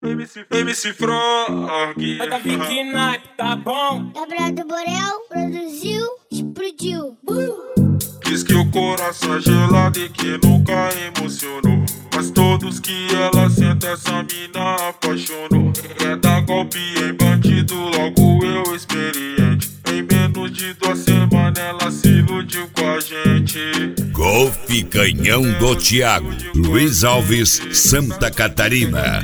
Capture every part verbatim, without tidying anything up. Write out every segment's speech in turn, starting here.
M C, M C Frog. Vai da Vicky Nike, tá bom? Gabriel do Borel produziu, explodiu. Uh! Diz que o coração é gelado e que nunca emocionou, mas todos que ela senta, essa mina apaixonou. Quer dar golpe em bandido, logo eu experiente. Em menos de duas semanas ela se iludiu com a gente. Golfe Canhão do Thiago, Luiz Alves, Santa Catarina.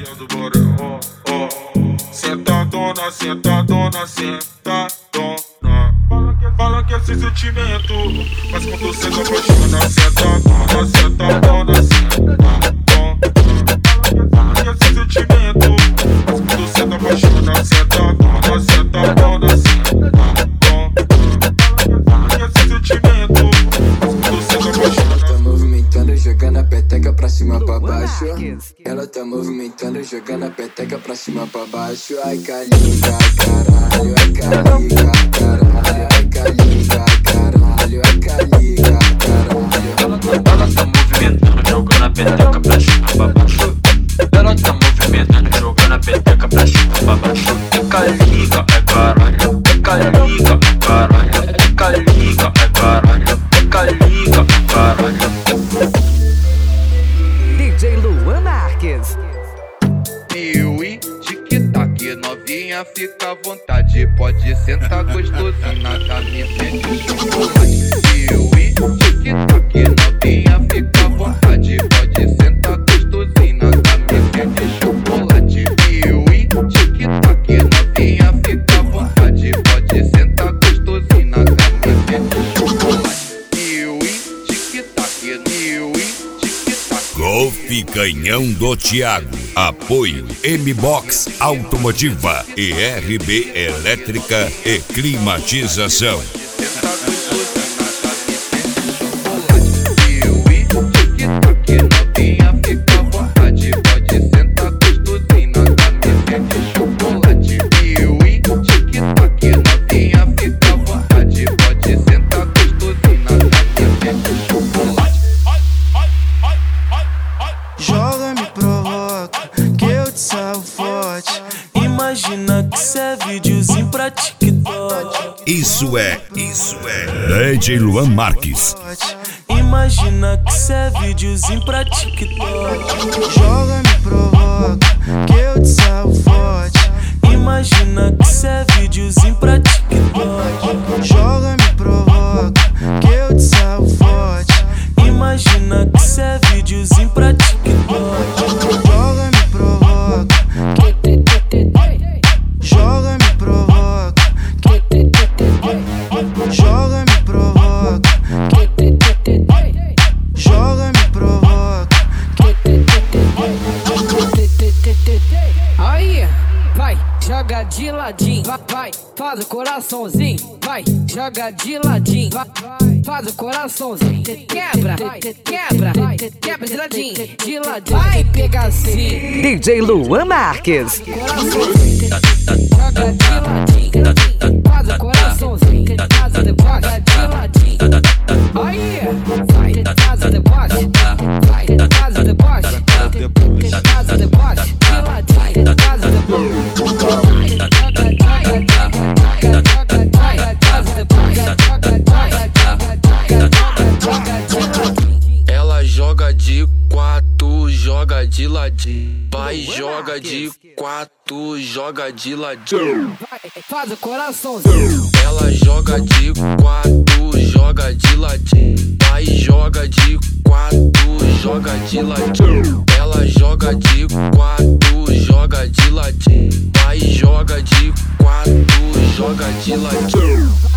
Sentadona, sentadona, sentadona. Fala que é sem sentimento, mas quando você se apaixona, sentadona, sentadona, sentadona. Fala que é sem sentimento, mas quando você se apaixona, sentadona, sentadona, sentadona. Fala que é sem sentimento, mas quando você se apaixona. Tá movimentando, jogando a peteca pra cima pra baixo. Ela tá movimentando, jogando a peteca pra cima pra baixo. Ai, calica, caralho, ai, calica, caralho. Ai, calica, caralho, ai, calica, caralho. Ela tá, ela tá movimentando, jogando a peteca pra cima pra baixo. Ela tá movimentando, jogando a peteca pra cima pra baixo. É calica, é caralho. É calica, é caralho. É calica, é caralho. É calica, é caralho. D J Luan Marques. Piuí, tic-tac, novinha, fica à vontade. Pode sentar gostosinho na camiseta de chocolate. Piuí, tic-tac, novinha, fica à vontade. Pode sentar gostosinho na camiseta de chocolate. Piuí, tic-tac, novinha, fica à vontade. Pode sentar gostosinho na camiseta de chocolate. Piuí, tic-tac, piuí. Golfe Canhão do Thiago. Apoio M-Box Automotiva e R B Elétrica e Climatização. Imagina que cê é videozinho pra TikTok. Isso é, isso é D J Luan Marques. Imagina que cê é videozinho pra TikTok. Joga, me provoca, que eu te salvo forte. Imagina que cê é videozinho pra TikTok. Joga, me provoca, que eu te salvo forte. Imagina que cê é videozinho pra TikTok. Joga, me provoca. Joga, me provoca. Joga, me provoca. Joga, me provoca. Aí, vai, joga de ladinho. Vai, vai, faz o coraçãozinho. Vai, joga de ladinho. Vai, faz o coraçãozinho. Quebra, quebra, quebra de ladinho. De ladinho, vai pegar assim. D J Luan Marques. Joga de ladinho. Faz o coraçãozinho. Faz o deboche de ladinho. Aí, vai, faz o deboche. Vai, faz o deboche. Faz o deboche de ladinho. Faz o deboche. Ela joga de quatro, joga de ladinho. Vai, joga de quatro, joga de ladinho. Faz o coraçãozinho. Ela joga de quatro, joga de ladinho. Vai, joga de quatro, joga de ladinho. Ela joga de quatro, joga de ladinho. Vai, joga de quatro, joga de ladinho.